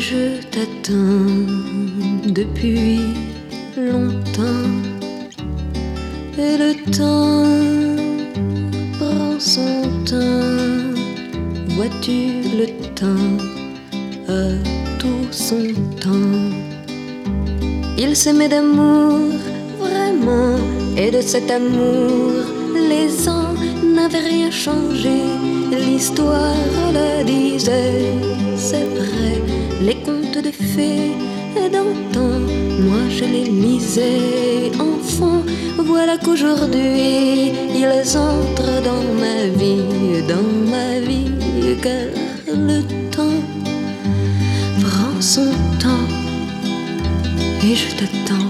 je t'attends depuis longtemps. Et le temps prend son temps. Vois-tu, le temps a tout son temps. Il s'aimait d'amour, vraiment, et de cet amour, les ans n'avaient rien changé. L'histoire le disait, c'est vrai, les contes de fées d'antan, moi je les lisais enfant. Voilà qu'aujourd'hui ils entrent dans ma vie, car le temps prend son temps et je t'attends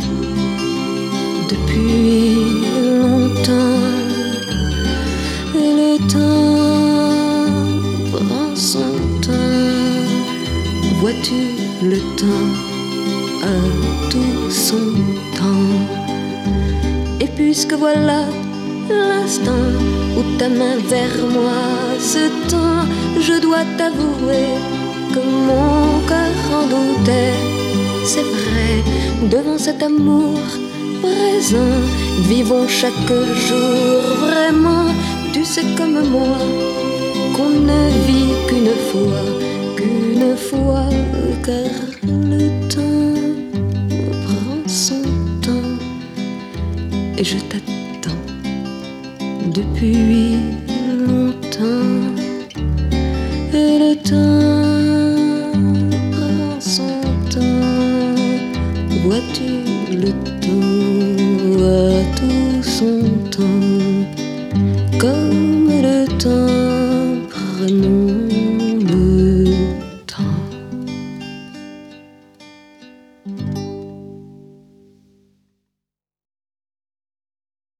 depuis longtemps. Et le temps prend son temps, vois-tu, le temps a tout son temps. Et puisque voilà l'instant où ta main vers moi se tend, je dois t'avouer que mon cœur en doutait. C'est vrai, devant cet amour présent, vivons chaque jour vraiment. Tu sais comme moi qu'on ne vit qu'une fois, car le temps prend son temps et je t'attends depuis longtemps. Et le temps prend son temps, vois-tu, le temps a tout son temps.